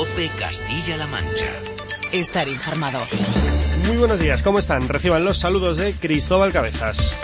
COPE Castilla-La Mancha. Estar informado. Muy buenos días, ¿cómo están? Reciban los saludos de Cristóbal Cabezas.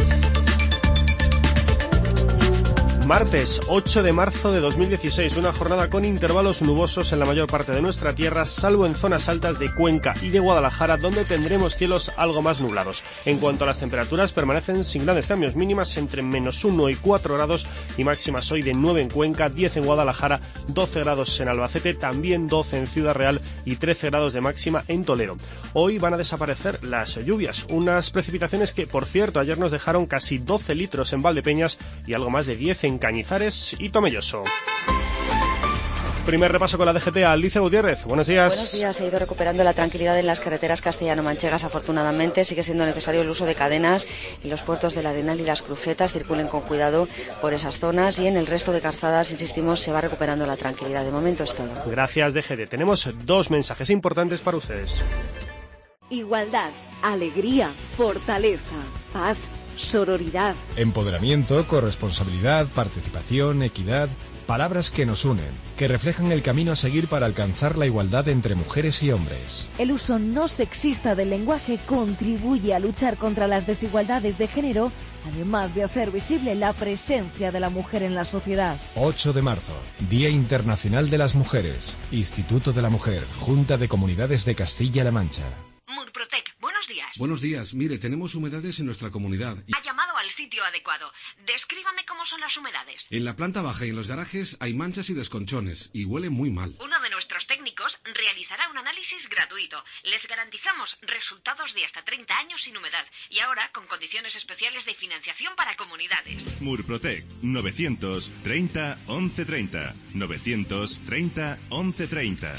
Martes 8 de marzo de 2016, una jornada con intervalos nubosos en la mayor parte de nuestra tierra, salvo en zonas altas de Cuenca y de Guadalajara, donde tendremos cielos algo más nublados. En cuanto a las temperaturas, permanecen sin grandes cambios, mínimas entre -1 y 4 grados y máximas hoy de 9 en Cuenca, 10 en Guadalajara, 12 grados en Albacete, también 12 en Ciudad Real y 13 grados de máxima en Toledo. Hoy van a desaparecer las lluvias, unas precipitaciones que, por cierto, ayer nos dejaron casi 12 litros en Valdepeñas y algo más de 10 en Cañizares y Tomelloso. Primer repaso con la DGT a Alicia Gutiérrez. Buenos días. Buenos días. Se ha ido recuperando la tranquilidad en las carreteras castellano-manchegas. Afortunadamente sigue siendo necesario el uso de cadenas y los puertos del Arenal y las Crucetas circulen con cuidado por esas zonas, y en el resto de calzadas, insistimos, se va recuperando la tranquilidad. De momento es todo. Gracias, DGT. Tenemos dos mensajes importantes para ustedes. Igualdad, alegría, fortaleza, paz, sororidad, empoderamiento, corresponsabilidad, participación, equidad. Palabras que nos unen, que reflejan el camino a seguir para alcanzar la igualdad entre mujeres y hombres. El uso no sexista del lenguaje contribuye a luchar contra las desigualdades de género, además de hacer visible la presencia de la mujer en la sociedad. 8 de marzo, Día Internacional de las Mujeres, Instituto de la Mujer, Junta de Comunidades de Castilla-La Mancha. Murprotec, buenos días. Buenos días, mire, tenemos humedades en nuestra comunidad. Ha llamado al sitio adecuado. Descríbame cómo son las humedades. En la planta baja y en los garajes hay manchas y desconchones, y huele muy mal. Uno de nuestros técnicos realizará un análisis gratuito. Les garantizamos resultados de hasta 30 años sin humedad, y ahora con condiciones especiales de financiación para comunidades. Murprotec, 930 1130. 930 1130.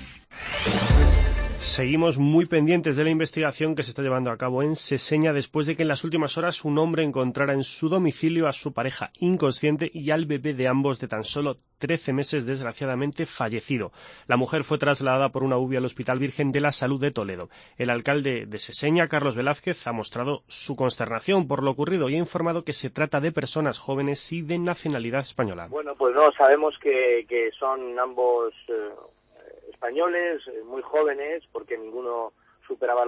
Seguimos muy pendientes de la investigación que se está llevando a cabo en Seseña después de que en las últimas horas un hombre encontrara en su domicilio a su pareja inconsciente y al bebé de ambos de tan solo 13 meses desgraciadamente fallecido. La mujer fue trasladada por una UBI al Hospital Virgen de la Salud de Toledo. El alcalde de Seseña, Carlos Velázquez, ha mostrado su consternación por lo ocurrido y ha informado que se trata de personas jóvenes y de nacionalidad española. Bueno, pues no, sabemos que son ambos españoles, muy jóvenes, porque ninguno superaba